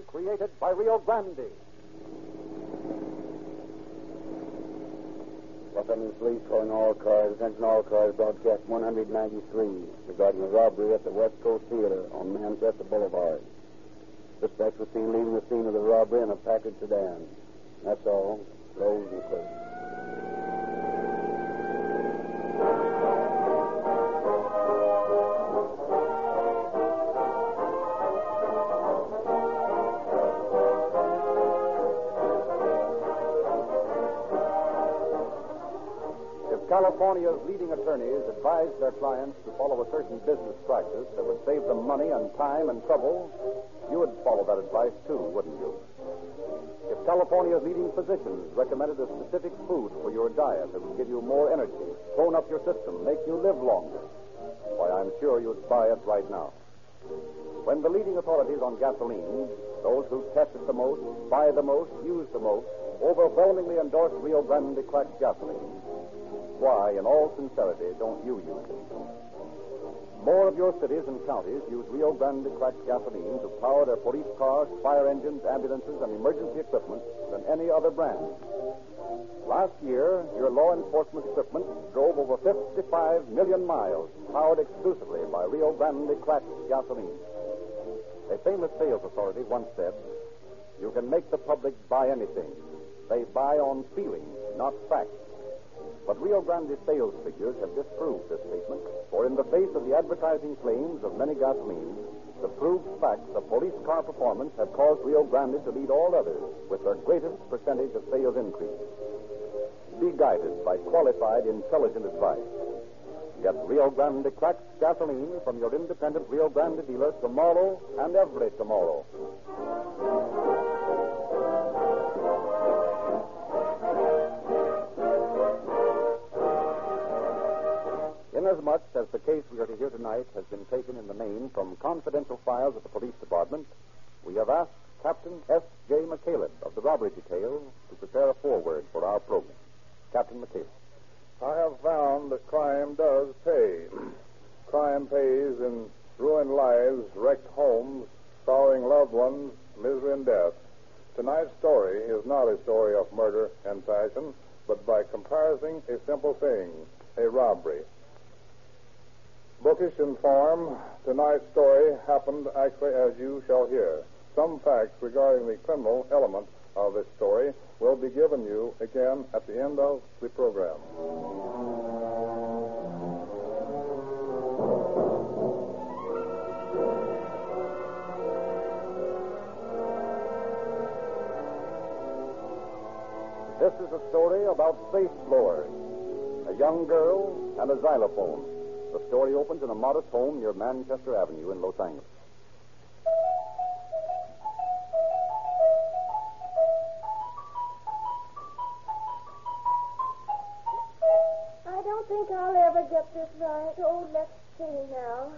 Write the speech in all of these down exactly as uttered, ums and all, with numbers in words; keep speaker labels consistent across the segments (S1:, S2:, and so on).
S1: created by Rio Grande.
S2: Los Angeles Police calling all cars. Attention all cars. Broadcast one ninety-three regarding a robbery at the West Coast Theater on Manchester Boulevard. Suspects were seen leaving the scene of the robbery in a Packard sedan. That's all. Closed and clear.
S1: California's leading attorneys advised their clients to follow a certain business practice that would save them money and time and trouble, you would follow that advice too, wouldn't you? If California's leading physicians recommended a specific food for your diet that would give you more energy, tone up your system, make you live longer, why, I'm sure you'd buy it right now. When the leading authorities on gasoline, those who test it the most, buy the most, use the most, overwhelmingly endorse Rio Grande cracked gasoline, why, in all sincerity, don't you use it? More of your cities and counties use Rio Grande cracked gasoline to power their police cars, fire engines, ambulances, and emergency equipment than any other brand. Last year, your law enforcement equipment drove over fifty-five million miles, powered exclusively by Rio Grande cracked gasoline. A famous sales authority once said, "You can make the public buy anything. They buy on feeling, not fact." But Rio Grande sales figures have disproved this statement, for in the face of the advertising claims of many gasolines, the proved facts of police car performance have caused Rio Grande to lead all others with their greatest percentage of sales increase. Be guided by qualified, intelligent advice. Get Rio Grande cracked gasoline from your independent Rio Grande dealer tomorrow and every tomorrow. Inasmuch as the case we are to hear tonight has been taken in the main from confidential files of the police department, we have asked Captain S J. McCaleb of the robbery detail to prepare a foreword for our program. Captain McCaleb.
S3: I have found that crime does pay. Crime pays in ruined lives, wrecked homes, sorrowing loved ones, misery and death. Tonight's story is not a story of murder and passion, but by comparison, a simple thing, a robbery. Bookish in form, tonight's story happened actually as you shall hear. Some facts regarding the criminal element of this story will be given you again at the end of the program.
S1: This is a story about safe blowers, a young girl, and a xylophone. The story opens in a modest home near Manchester Avenue in Los Angeles.
S4: I don't think I'll ever get this right. Oh, let's see now.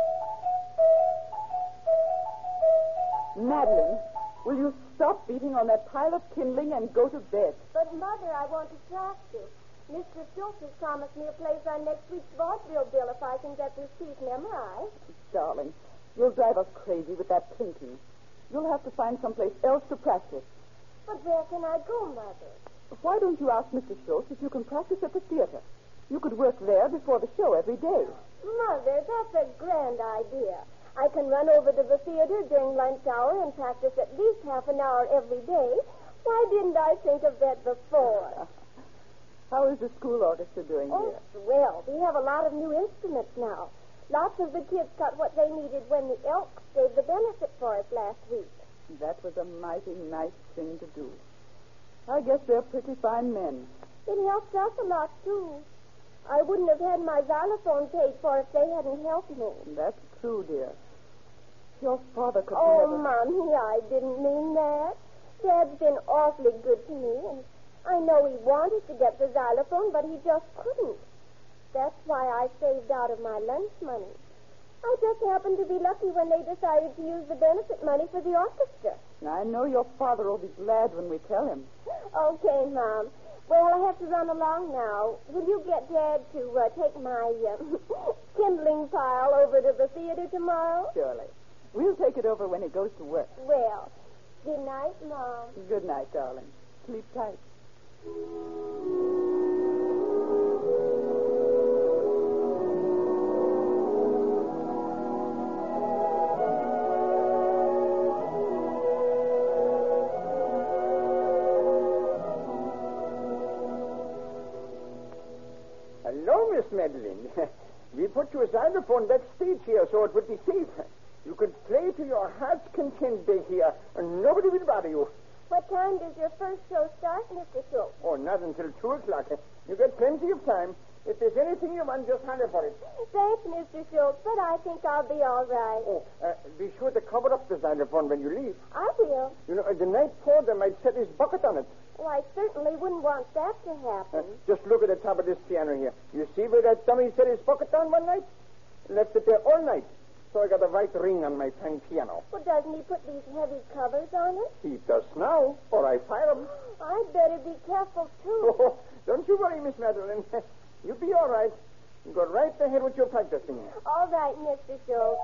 S5: Madeline, will you stop beating on that pile of kindling and go to bed?
S4: But, Mother, I want to practice. Mister Schultz has promised me a place on next week's vaudeville bill if I can get this piece memorized.
S5: Darling, you'll drive us crazy with that plinking. You'll have to find someplace else to practice.
S4: But where can I go, Mother?
S5: Why don't you ask Mister Schultz if you can practice at the theater? You could work there before the show every day.
S4: Mother, that's a grand idea. I can run over to the theater during lunch hour and practice at least half an hour every day. Why didn't I think of that before?
S5: How is the school orchestra doing
S4: oh,
S5: here?
S4: Well, we have a lot of new instruments now. Lots of the kids got what they needed when the Elks gave the benefit for us last week.
S5: That was a mighty nice thing to do. I guess they're pretty fine men.
S4: It helps us a lot, too. I wouldn't have had my xylophone paid for if they hadn't helped me.
S5: That's true, dear. Your father could
S4: Oh,
S5: never...
S4: Mommy, I didn't mean that. Dad's been awfully good to me, and I know he wanted to get the xylophone, but he just couldn't. That's why I saved out of my lunch money. I just happened to be lucky when they decided to use the benefit money for the orchestra.
S5: I know your father will be glad when we tell him.
S4: Okay, Mom. Well, I have to run along now. Will you get Dad to uh, take my uh, kindling pile over to the theater tomorrow?
S5: Surely. We'll take it over when he goes to work.
S4: Well, Good night, Mom.
S5: Good night, darling. Sleep tight.
S6: Hello, Miss Madeline. We put your xylophone backstage here so it would be safe. You could play to your heart's content back here, and nobody will bother you.
S4: What time does your first show start, Mister Schultz?
S6: Oh, not until two o'clock. You get plenty of time. If there's anything you want, just holler for it.
S4: Thanks, Mister Schultz, but I think I'll be all right.
S6: Oh, uh, be sure to cover up the xylophone when you leave.
S4: I will.
S6: You know, uh, the night porter might set his bucket on it.
S4: Well, I certainly wouldn't want that to happen.
S6: Uh, just look at the top of this piano here. You see where that dummy set his bucket down one night? Left it there all night. So I got a white ring on my fine piano.
S4: Well, doesn't he put these heavy covers on it?
S6: He does now, or I fire him.
S4: I'd better be careful, too.
S6: Oh, don't you worry, Miss Madeline. You'll be all right. You go right ahead with your practicing.
S4: All right, Mister Schultz.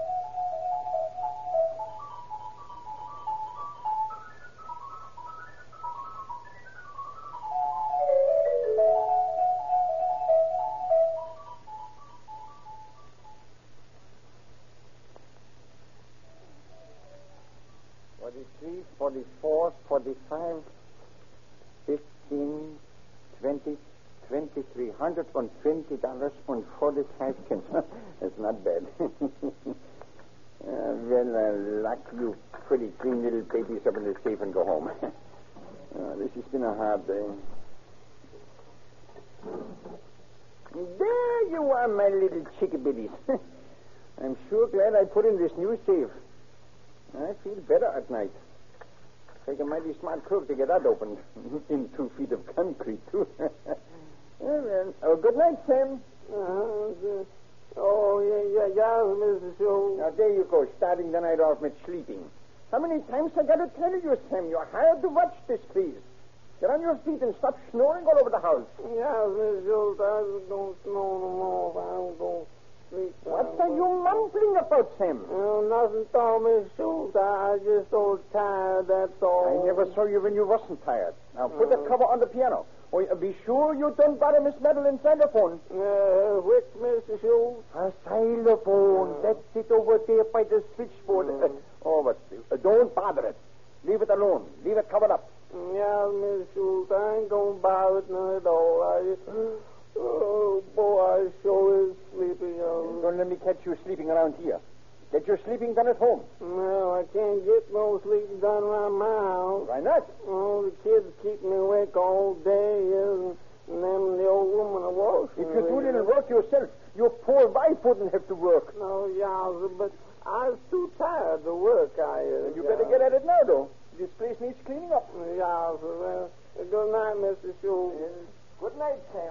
S6: Forty-three, forty-four, forty-five, fifteen, twenty, twenty-three hundred and twenty dollars and forty-five cents. That's not bad. uh, well, uh, lock you pretty clean little babies up in the safe and go home. uh, this has been a hard day. There you are, my little chickabiddies. I'm sure glad I put in this new safe. I feel better at night. Take a mighty smart crook to get that opened. In two feet of concrete, too. Well, then. Oh, good night, Sam.
S2: Uh-huh. Oh, yeah, yeah, yeah, Mister Schultz.
S6: Now, there you go, starting the night off with sleeping. How many times I got to tell you, Sam? You're hired to watch this, please. Get on your feet and stop snoring all over the house.
S2: Yeah, Mister Schultz, I don't snore no more. I don't go sleep.
S6: What are you mumbling about, Sam?
S2: Oh, nothing at all, Mister Schultz. I, I just so tired, that's all.
S6: I never saw you when you wasn't tired. Now, put the cover on the piano. Oh, be sure you don't bother Miss Madeline's xylophone.
S2: Uh, which, Mister Schultz?
S6: A xylophone. That's it over there by the switchboard. Uh, oh, but uh, don't bother it. Leave it alone. Leave it covered up.
S2: Yeah, Mister Schultz, I ain't gonna bother it none at all. I, oh, boy, I sure is sleepy. Um,
S6: Don't let me catch you sleeping around here. Get your sleeping done at home.
S2: No, I can't get no sleeping done around my house.
S6: Why not?
S2: Oh, the kids keep me awake all day, and then the old woman a washing.
S6: If you do little work yourself, your poor wife wouldn't have to work.
S2: No, yeah, but I was too tired to work. I. Uh,
S6: you better get at it now, though. This place needs cleaning up.
S2: Yeah, well, good night, Mister Schultz.
S6: Yes. Good night, Sam.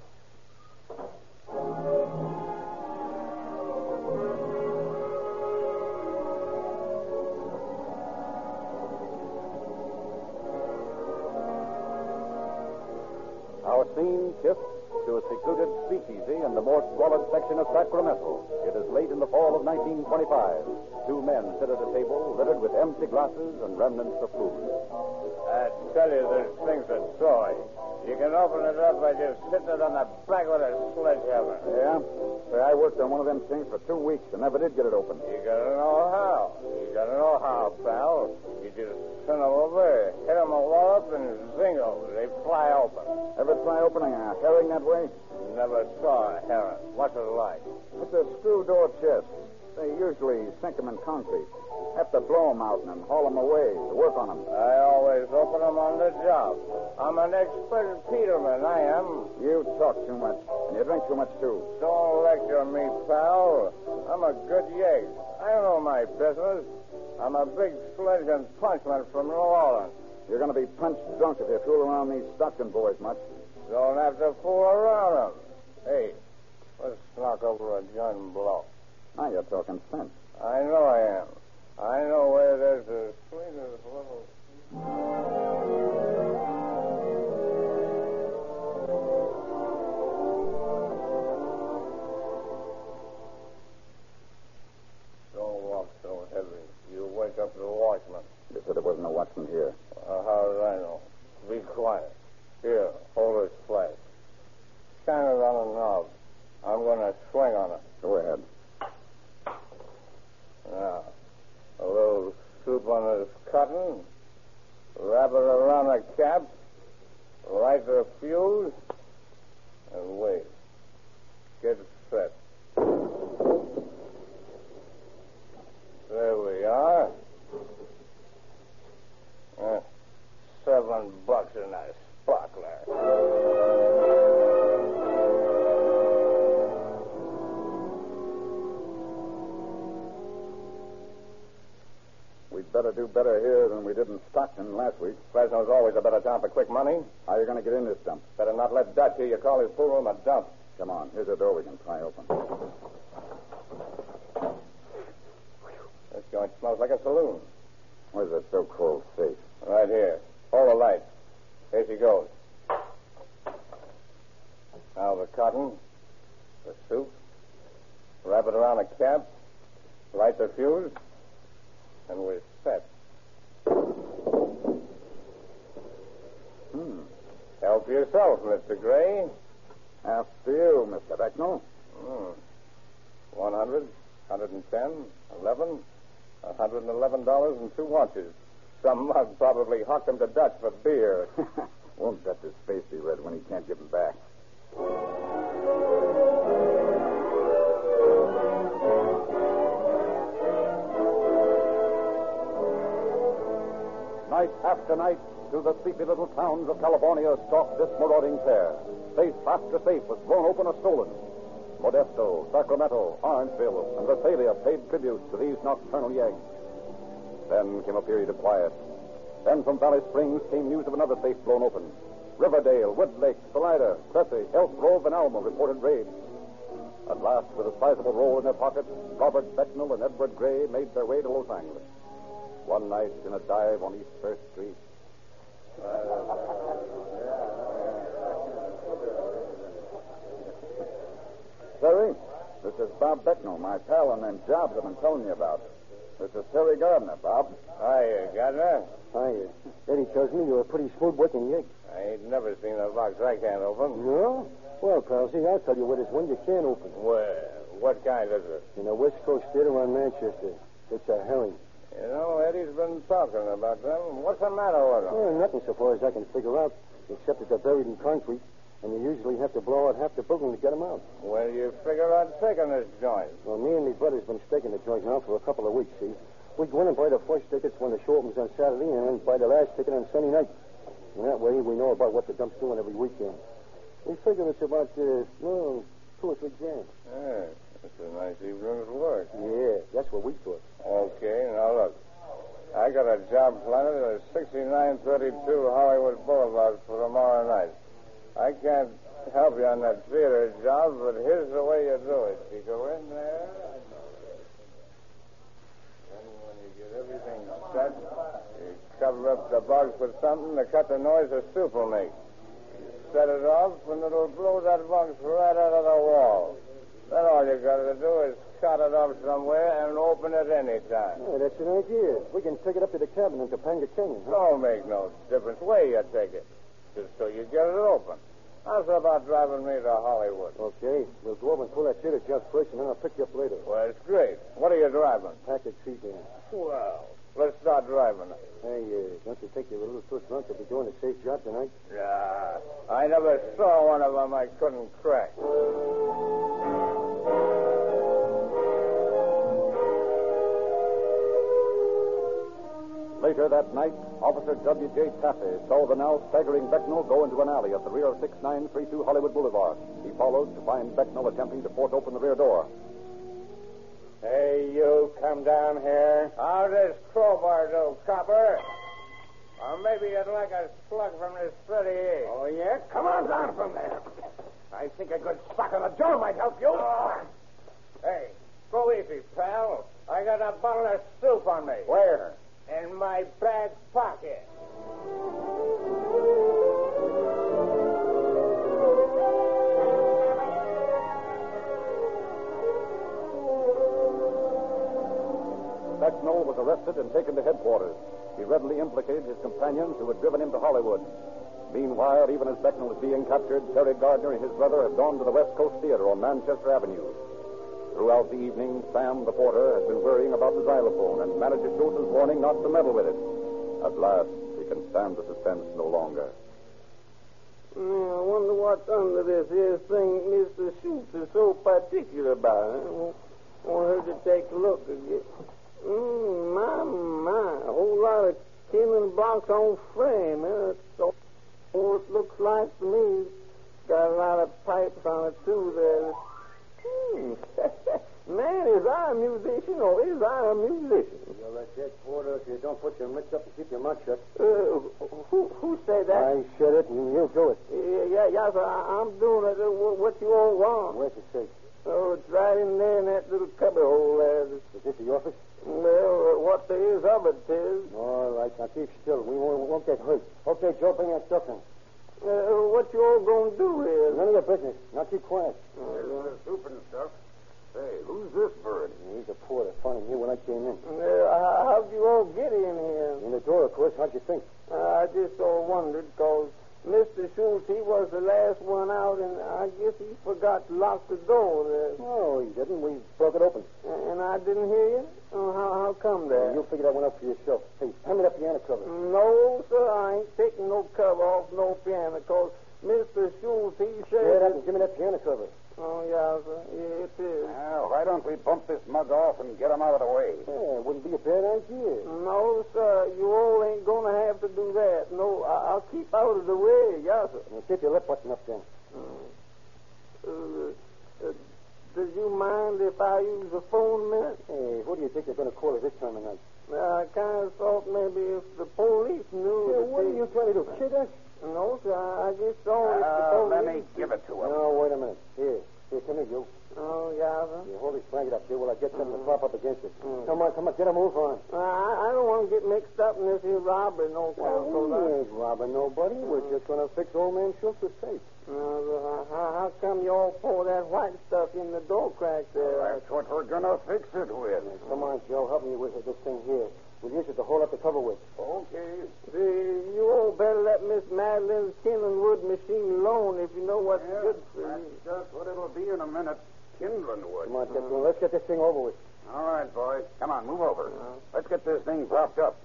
S1: Our scene shifts to a secluded speakeasy in the more squalid section of Sacramento. It is late in the fall of nineteen twenty-five. Two men sit at a table littered with empty glasses and remnants of food.
S3: I tell you, this thing's a toy. You can open it up by just sitting it on the back with a sledgehammer.
S2: Yeah? Say, I worked on one of them things for two weeks and never did get it open.
S3: You gotta know how. You gotta know how, pal. You just send them over, hit them a wallop, and zingo, they fly open.
S2: Ever try opening a herring that way?
S3: Never saw a heron. What's it like?
S2: It's a screw door chest. They usually sink them in concrete. Have to blow them out and then haul them away to work on them.
S3: I always open them on the job. I'm an expert Peterman, I am.
S2: You talk too much, and you drink too much, too.
S3: Don't lecture me, pal. I'm a good yegg. I know my business. I'm a big sledge and punchman from New Orleans.
S2: You're going to be punched drunk if you fool around these Stockton boys much.
S3: Don't have to fool around them. Hey, let's knock over a joint and blow.
S2: Now you're talking sense.
S3: I know I am. I know where there's the sweetest little... Don't walk so heavy. You wake up the watchman.
S2: You said there wasn't a
S3: cotton, wrap it around a cap, light the fuse, and wait. Get set. There we are. Uh, seven bucks in a sparkler.
S1: We'd better do better here than we did in Stockton last week.
S3: Fresno's always a better town for quick money.
S1: How are you going to get in this dump?
S3: Better not let Dutch hear you call his pool room a dump.
S1: Come on. Here's a door we can pry open.
S3: This joint smells like a saloon.
S1: Where's the so-called safe?
S3: Right here. Hold the light. Here she goes. Now the cotton, the soup, wrap it around a cap, light the fuse, and we're set.
S1: Hmm.
S3: Help yourself, Mister Gray.
S1: After you, Mister Becknell.
S3: Hmm. One hundred, one hundred and ten, eleven, one hundred and eleven dollars and two watches. Some mug probably hocked him to Dutch for beer.
S1: Won't Dutch's face be red when he can't give him back? Night after night, through the sleepy little towns of California stalked this marauding pair. Safe after safe was thrown open or stolen. Modesto, Sacramento, Orangeville, and Visalia paid tribute to these nocturnal yeggs. Then came a period of quiet. Then from Valley Springs came news of another safe blown open. Riverdale, Woodlake, Salida, Cressy, Elk Grove, and Alma reported raids. At last, with a sizable roll in their pockets, Robert Becknell and Edward Gray made their way to Los Angeles. One night in a dive on East First Street. Terry, this is Bob Becknell, my pal on them jobs I've been telling you about. This is Terry Gardner, Bob.
S3: Hiya, Gardner.
S2: Hiya. Eddie tells me you're a pretty smooth-working yegg.
S3: I ain't never seen a box I can't open.
S2: No? Well, Palsy, I'll tell you what is one you can open.
S3: Well, what kind is it?
S2: In a West Coast theater on Manchester. It's a herring.
S3: You know, Eddie's been talking about them. What's the matter with them?
S2: Well, nothing so far as I can figure out, except that they're buried in concrete, and you usually have to blow out half the building to get them out.
S3: Well, you figure on taking this joint.
S2: Well, me and my brother's been staking the joint now for a couple of weeks, see? We go in and buy the first tickets when the show opens on Saturday, and then buy the last ticket on Sunday night. And that way, we know about what the dump's doing every weekend. We figure it's about, uh, well, two or three grand.
S3: Yeah, that's a nice evening's work.
S2: Yeah, that's what we thought.
S3: Okay, now look. I got a job planted at sixty-nine thirty-two Hollywood Boulevard for tomorrow night. I can't help you on that theater job, but here's the way you do it. You go in there, and when you get everything set, you cover up the box with something to cut the noise the soup will make. You set it off, and it'll blow that box right out of the wall. Then all you got to do is cut it off somewhere and open it any time.
S2: Yeah, that's an idea. We can take it up to the cabin in Topanga Canyon. Huh?
S3: Don't make no difference where you take it, just so you get it open. How's about driving me to Hollywood?
S2: Okay. We'll go over and pull that theater job first, and then I'll pick you up later.
S3: Well, it's great. What are you driving?
S2: Package sedan.
S3: Well, let's start driving.
S2: Hey, uh, don't you think you're a little too drunk to be doing a safe job tonight?
S3: Nah, I never saw one of them I couldn't crack.
S1: Later that night, Officer W J Taffy saw the now staggering Becknell go into an alley at the rear of six nine three two Hollywood Boulevard. He followed to find Becknell attempting to force open the rear door.
S3: Hey, you, come down here. How does crowbar do, copper? Or maybe you'd like a slug from this thirty-eight.
S6: Oh, yeah? Come on down from there. I think a good sock on the jaw might help you.
S3: Oh. Hey, go easy, pal. I got a bottle of soup on me.
S6: Where?
S3: In my back pocket.
S1: Becknell was arrested and taken to headquarters. He readily implicated his companions who had driven him to Hollywood. Meanwhile, even as Becknell was being captured, Terry Gardner and his brother had gone to the West Coast Theater on Manchester Avenue. Throughout the evening, Sam, the porter, had been worrying about the xylophone and managed to shoot his warning not to meddle with it. At last, he can stand the suspense no longer.
S7: Yeah, I wonder what's under this here thing Mister Schultz is so particular about. I want, want her to take a look again. Mm, my, my. A whole lot of killing blocks on frame. Huh? That's all all it looks like to me. Got a lot of pipes on it, too, there. Hmm. Man, is I a musician or is I a musician?
S2: You're a dead porter if you don't put your mitts up and keep your mouth shut.
S7: Uh, who, who said that?
S2: I said it, and you do it.
S7: Yeah, yeah, yeah, sir. I, I'm doing it. Uh, what, what you all want?
S2: Where's the safe?
S7: Oh, it's right in there in that little cubby hole there.
S2: Is this the office?
S7: Well, uh, what there is of it, tis.
S2: All right, now keep still. We won't, we won't get hurt. Okay, Joe, bring that stuff in.
S7: Uh, what you all gonna do here?
S2: None of your business. Now keep quiet.
S6: There's the soup and stuff. Say, who's this bird?
S2: He's a porter. Found him here when I came in.
S7: Uh, how'd you all get in here?
S2: In the door, of course. How'd you think?
S7: Uh, I just all wondered, because Mister Schultz, he was the last one out, and I guess he forgot to lock the door there.
S2: No, he didn't. We broke it open.
S7: And I didn't hear you? Oh, how, how come that?
S2: You figure that one out for yourself. Hey, hand me that piano cover.
S7: No, sir, I ain't taking no cover off no piano, because Mister Schultz, he said...
S2: Get up and give me that piano cover.
S7: Oh, yeah, sir. Yeah, it is.
S6: Well, why don't we bump this mug off and get him out of the way?
S2: Yeah, it wouldn't be a bad idea.
S7: No, sir, you all ain't going to have to do that. No, I- I'll keep out of the way, yes, sir.
S2: Now, keep your lip button up then.
S7: Uh, uh, does you mind if I use the phone a minute?
S2: Hey, who do you think they're going to call at this time of night?
S7: I kind of thought maybe if the police knew...
S2: Yeah,
S7: that
S2: what
S7: they-
S2: are you trying to do? Kid us?
S7: No, sir, I just thought if the
S6: Uh,
S7: police...
S6: let me give it to him.
S2: No, wait a minute. Here. Here, come here, you.
S7: Oh, yeah, sir.
S2: You hold this blanket up here while I get something to prop up against it. Come on, come on, get a move on.
S7: Uh, I, I don't want to get mixed up in this here robbery, no
S2: Well,
S7: count.
S2: we ain't robbing nobody. We're just going to fix old man Schultz's safe.
S7: Uh, how, how come you all pour that white stuff in the door crack there?
S6: That's what we're going to fix it with.
S2: Come on, Joe, help me with this thing here. We'll use it to hold up the cover with.
S6: Okay.
S7: See, you all better let Miss Madeline's kindling wood machine alone if you know what's
S6: Yeah,
S7: good for
S6: that's
S7: you.
S6: just what it'll be in a minute. Kindling wood.
S2: Come on, get going. Let's get this thing over with.
S6: All right, boys. Come on, move over. Let's get this thing propped up.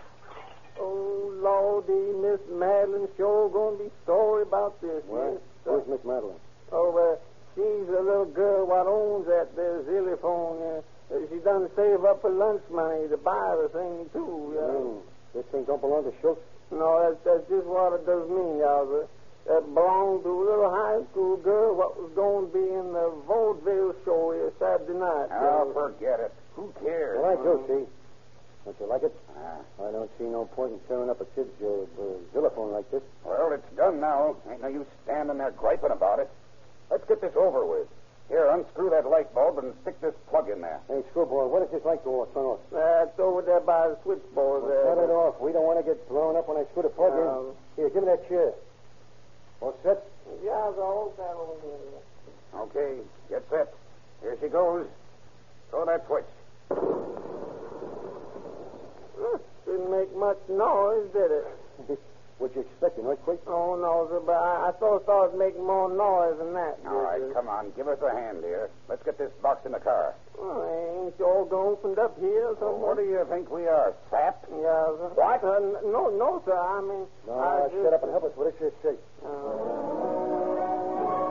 S7: Oh, Lordy, Miss Madeline sure going to be sorry about this.
S2: What?
S7: Yes,
S2: Where's
S7: sir.
S2: Miss Madeline?
S7: Oh, uh, she's a little girl what owns that there xylophone. Uh, she done save up her lunch money to buy the thing, too. Uh,
S2: Mm. This thing don't belong to Schultz?
S7: No, that's, that's just what it does mean, Yowza. That belonged to a little high school girl what was going to be in the vaudeville show here Saturday night.
S6: Oh,
S7: Yowza.
S6: forget it. Who cares?
S2: Well, I do, see. Don't you like it?
S6: Ah,
S2: I don't see no point in tearing up a kid's uh, uh, xylophone like this.
S6: well, it's done now. Ain't no use standing there griping about it. Let's get this over with. Here, unscrew that light bulb and stick this plug in there.
S2: Hey, screwball, what does this light go off? Turn off.
S7: That's over there by the switchboard
S2: Well,
S7: there.
S2: turn it off. We don't want to get blown up when I screw the plug
S7: Um,
S2: in. Here, give me that chair. All set?
S7: Yowza, hold that over here.
S6: Okay, get set. Here she goes. Throw that switch.
S7: Huh, didn't make much noise, did it?
S2: What you expecting, earthquake?
S7: Oh, no, sir, but I, I thought, thought it'd make more noise than that.
S6: All right,
S7: sir.
S6: come on. Give us a hand here. Let's get this box in the car.
S7: Well, ain't you all going opened up here or something?
S6: What do you think we are, sap?
S7: Yeah, sir.
S6: What?
S7: Uh, n- no, no, sir. I mean...
S2: No,
S7: I
S2: shut
S7: just-
S2: up and help us with this here safe.
S7: Uh,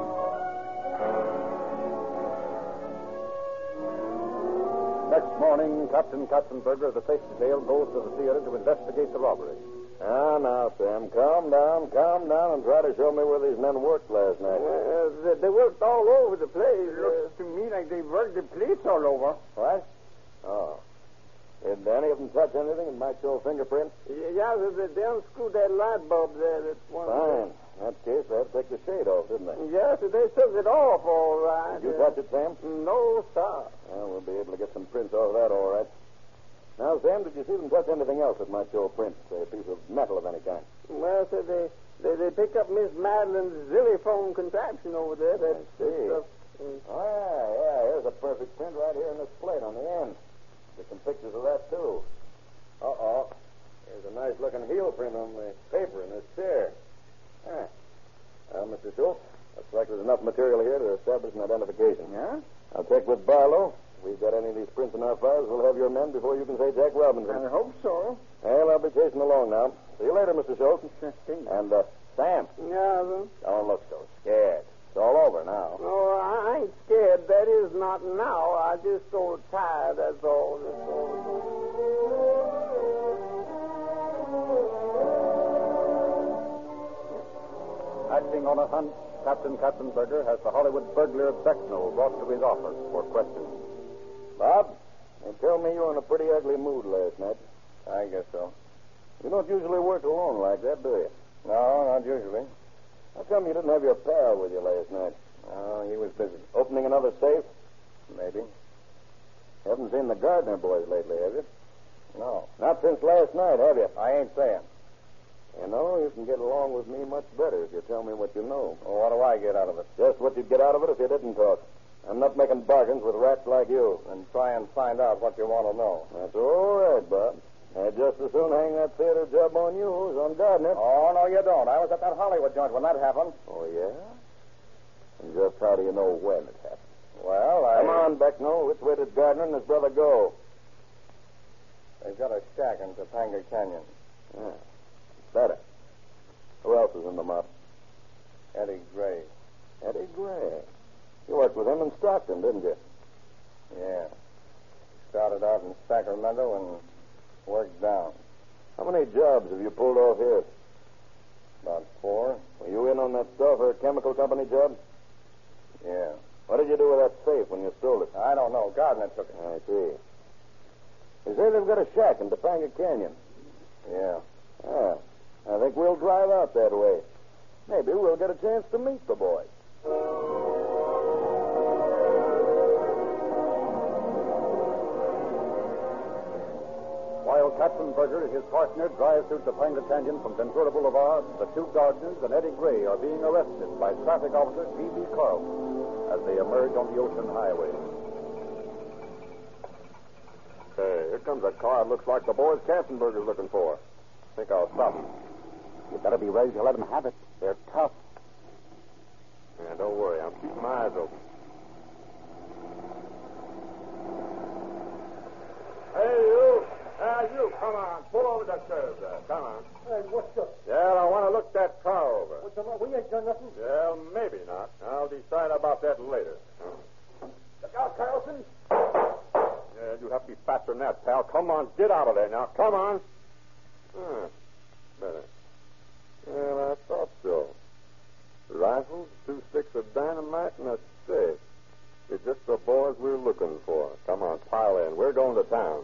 S1: Next morning, Captain Katzenberger of the safety detail goes to the theater to investigate the robbery.
S8: Ah, now, Sam, calm down, calm down, and try to show me where these men worked last night.
S7: uh, they, they worked all over the place.
S6: Looks to me like they worked the place all over.
S8: What? Oh. Did any of them touch anything that might show fingerprints?
S7: Uh, yeah, they, they unscrewed that light bulb there. That one.
S8: Fine. In that case, they had to take the shade off, didn't they?
S7: Yes, they took it off, all right.
S8: Did you
S7: Uh,
S8: touch it, Sam?
S7: No, sir.
S8: Well, we'll be able to get some prints off that, all right. Now, Sam, did you see them touch anything else that might show a print, say a piece of metal of any kind?
S7: Well, sir, they, they, they pick up Miss Madeline's xylophone contraption over there. That,
S8: I see.
S7: that stuff. Uh,
S8: Oh, yeah, yeah. Here's a perfect print right here in this plate on the end. Get some pictures of that, too. Uh-oh. Here's a nice-looking heel print on the paper in this chair. Ah. Well, Mister Schultz, looks like there's enough material here to establish an identification.
S6: Yeah?
S8: I'll check with Barlow. If we've got any of these prints in our files, we'll have your men before you can say Jack Robinson.
S6: I hope so.
S8: Well, I'll be chasing along now. See you later, Mister Schultz. And, uh, Sam.
S7: Yeah, then.
S8: Don't look so scared. It's all over now.
S7: Oh, I ain't scared. That is, not now. I just so tired, that's all. That's all.
S1: Acting on a hunch, Captain Katzenberger has the Hollywood burglar Becknell brought to his office for questioning.
S8: Bob, you tell me you were in a pretty ugly mood last night.
S6: I guess so.
S8: You don't usually work alone like that, do you?
S6: No, not usually.
S8: How come you didn't have your pal with you last night?
S6: Oh, he was busy.
S8: Opening another safe?
S6: Maybe.
S8: Haven't seen the Gardner boys lately, have you?
S6: No.
S8: Not since last night, have you?
S6: I ain't saying.
S8: You know, you can get along with me much better if you tell me what you know.
S6: Well, what do I get out of it?
S8: Just what you'd get out of it if you didn't talk. I'm not making bargains with rats like you.
S6: Then try and find out what you want to know.
S8: That's all right, Bob. I'd just as soon hang that theater job on you as on Gardner.
S6: Oh, no, you don't. I was at that Hollywood joint when that happened.
S8: Oh, yeah? And just how do you know when it happened?
S6: Well, I...
S8: Come on, Becknell. Which way did Gardner and his brother go?
S6: They got a shack in Topanga Canyon.
S8: Yeah. Better. Who else is in the mop?
S6: Eddie Gray.
S8: Eddie Gray. You worked with him in Stockton, didn't you?
S6: Yeah. Started out in Sacramento and worked down.
S8: How many jobs have you pulled off here?
S6: About four.
S8: Were you in on that Stauffer Chemical Company job?
S6: Yeah.
S8: What did you do with that safe when you stole it?
S6: I don't know. Gardner took it.
S8: I see. They say they've got a shack in Topanga Canyon.
S6: Yeah.
S8: Ah, I think we'll drive out that way. Maybe we'll get a chance to meet the boys.
S1: While Katzenberger and his partner drive through Topanga Canyon from Ventura Boulevard, the two Gardners and Eddie Gray are being arrested by traffic officer G B. Carlson as they emerge on the ocean highway.
S3: Hey, here comes a car. It looks like the boys Katzenberger's looking for. I think I'll stop him.
S2: You better be ready to let them have it. They're tough.
S3: Yeah, don't worry. I'm keeping my eyes open. Hey, you. Ah, you. Come on. Pull over that curve there. Come on.
S9: Hey, what's up?
S3: Yeah, I want to look that car over.
S9: What's the matter? We ain't done nothing.
S3: Well, maybe not. I'll decide about that later.
S9: Look out, Carlson.
S3: Yeah, you have to be faster than that, pal. Come on. Get out of there now. Come on. Ah, better. Well, I thought so. Rifles, two sticks of dynamite, and a safe. It's just the boys we're looking for. Come on, pile in. We're going to town.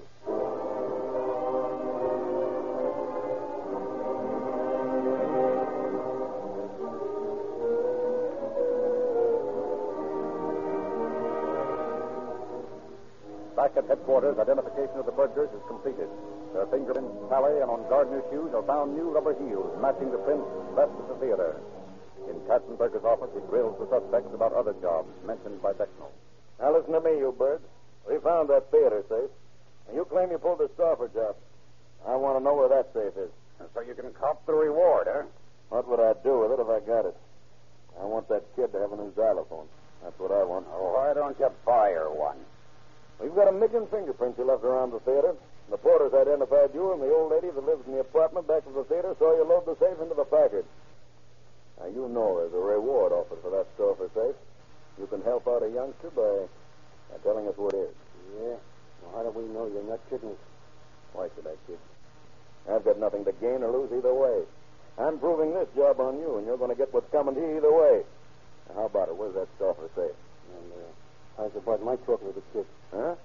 S1: Back at headquarters, identification of the burglars is completed. Their fingerprints tally, and on Gardner's shoes are found new rubber heels matching the prints left at the theater. In Katzenberger's office, he grills the suspects about other jobs mentioned by Becknell.
S8: Now listen to me, you birds. We found that theater safe, and you claim you pulled the Stauffer job. I want to know where that safe is.
S2: So you can cop the reward, huh?
S8: What would I do with it if I got it? I want that kid to have a new xylophone. That's what I want.
S2: Oh, why don't you buy her one?
S8: We've got a million fingerprints you left around the theater. The porters identified you, and the old lady that lives in the apartment back of the theater saw you load the safe into the Packard. Now, you know there's a reward offered for that Stauffer safe. You can help out a youngster by, by telling us what it is.
S9: Yeah? Well, how do we know you're not kidding us?
S8: Why should I kid? I've got nothing to gain or lose either way. I'm proving this job on you, and you're going to get what's coming to you either way. Now, how about it? Where's that Stauffer safe?
S9: And, uh, how's about my talking with the kid?
S8: Huh?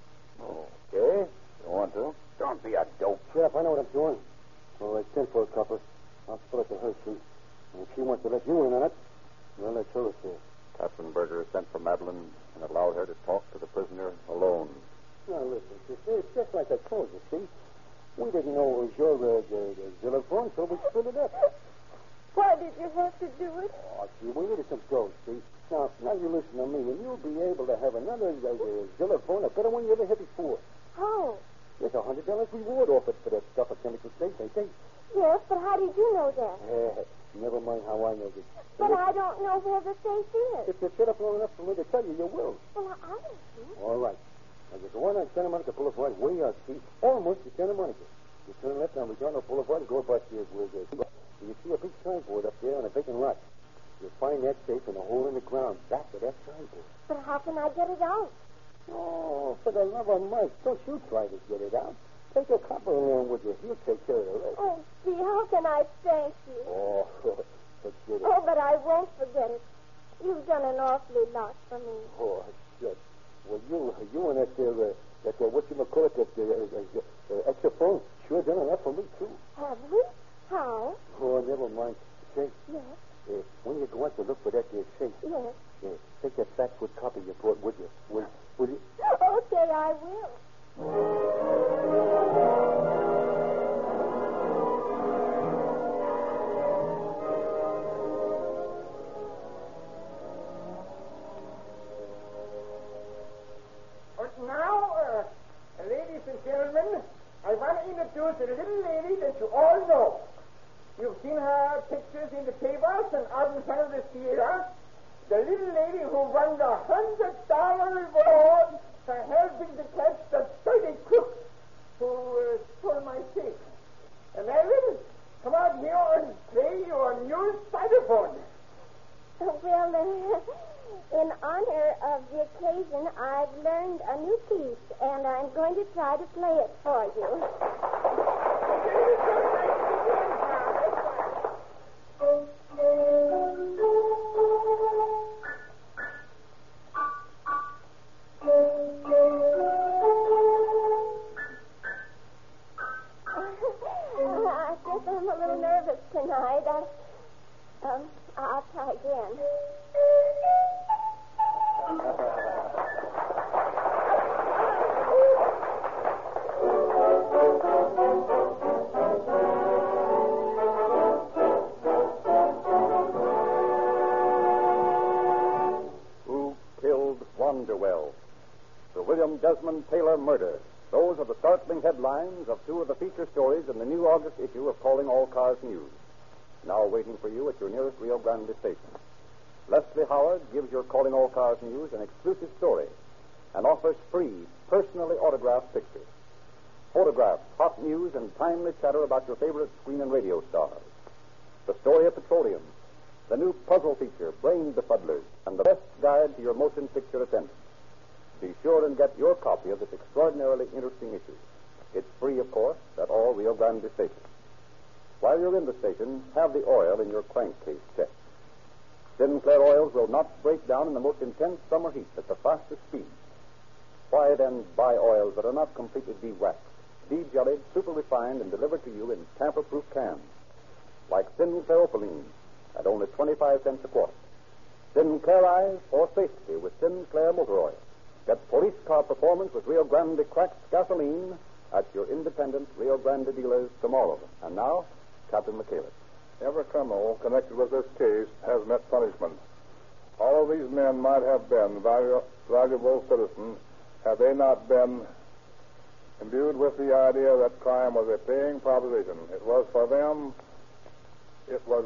S8: Okay. You want to?
S2: Don't be a dope.
S9: Sheriff, I know what I'm doing. All right, send for a copper. I'll split it to her, see. And if she wants to let you in on it, well, let her say.
S1: Katzenberger sent for Madeline and allowed her to talk to the prisoner alone.
S9: Now, listen, sister, it's just like I told you, see? We didn't know it was your uh, the, the xylophone, so we split it up.
S4: Why did you have to do it?
S9: Oh, gee, we needed some gold, see? Now, now you listen to me, and you'll be able to have another uh, uh, xylophone, a better one you ever had before.
S4: How?
S9: There's a hundred dollars reward offered for that stuff of chemical safe, ain't they?
S4: Yes, but how did you know that?
S9: Uh, never mind how I know this.
S4: But I don't know where the safe is.
S9: If you shut up long enough for me to tell you, you will.
S4: Well, I don't know.
S9: All right. Now, there's one on Santa Monica Boulevard way out, see? Almost to Santa Monica. You turn left on McDonald Boulevard and go about here. Where the, you see a big signboard up there on a vacant lot. You'll find that safe in a hole in the ground back of that signboard.
S4: But how can I get it out?
S9: Oh, for the love of Mike, don't you try to get it out. Take a copper along with you. He'll take care of the rest.
S4: Oh, gee, how can I thank you?
S9: Oh, forget it.
S4: Oh, but I won't forget it. You've done an awfully lot for me.
S9: Oh, shit. Well, you, you and that, uh, that uh, what you call it, that uh, uh, uh, extra phone, sure done enough for me, too.
S4: Have we? How?
S9: Oh, never mind. Say,
S4: Yes.
S9: uh, when you go out to look for that uh, safe,
S4: Yes.
S9: uh, take that fat good copy you brought with you. Will, will you?
S4: Okay, I will.
S6: And now, uh, ladies and gentlemen, I want to introduce a little lady that you all know. You've seen her pictures in the papers and out in front of the theater. The little lady who won the hundred dollar reward for helping to catch the dirty crook who uh, stole my safe. And Marilyn, come out here and play your new xylophone.
S4: Well, uh, in honor of the occasion, I've learned a new piece, and I'm going to try to play it for you. I guess I'm a little nervous tonight. I, um, I'll try again.
S1: Who Killed Wanderwell? The William Desmond Taylor murder. Those are the startling headlines of two of the feature stories in the new August issue of Calling All Cars News. Now waiting for you at your nearest Rio Grande station. Leslie Howard gives your Calling All Cars News an exclusive story and offers free, personally autographed pictures. Photographs, hot news, and timely chatter about your favorite screen and radio stars. The story of petroleum, the new puzzle feature, Brain Befuddlers, and the best guide to your motion picture attendance. Be sure and get your copy of this extraordinarily interesting issue. It's free, of course, at all Rio Grande stations. While you're in the station, have the oil in your crankcase checked. Sinclair oils will not break down in the most intense summer heat at the fastest speed. Why, then, buy oils that are not completely de-waxed, de-jellied, super-refined, and delivered to you in tamper-proof cans, like Sinclair Opaline, at only twenty-five cents a quart. Sinclairize for safety with Sinclair motor oil. Get police car performance with Rio Grande cracked gasoline at your independent Rio Grande dealers tomorrow. And now, Captain McCaleb.
S3: Every criminal connected with this case has met punishment. All of these men might have been valu- valuable citizens had they not been imbued with the idea that crime was a paying proposition. It was for them, it was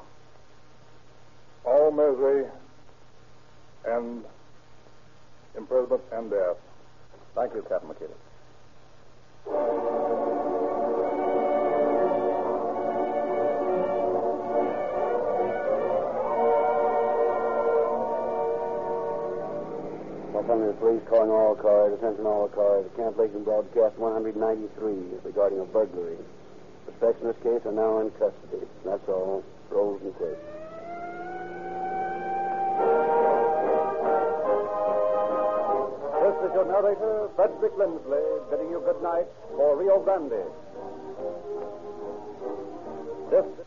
S3: all misery and imprisonment and death.
S1: Thank you, Captain McCaleb.
S9: Los Angeles Police calling all cars, attention all cars. Cancellation broadcast one ninety-three regarding a burglary. Suspects in this case are now in custody. That's all. Rolls and tape.
S1: This is your narrator, Frederick Lindsley, bidding you good night for Rio Grande. This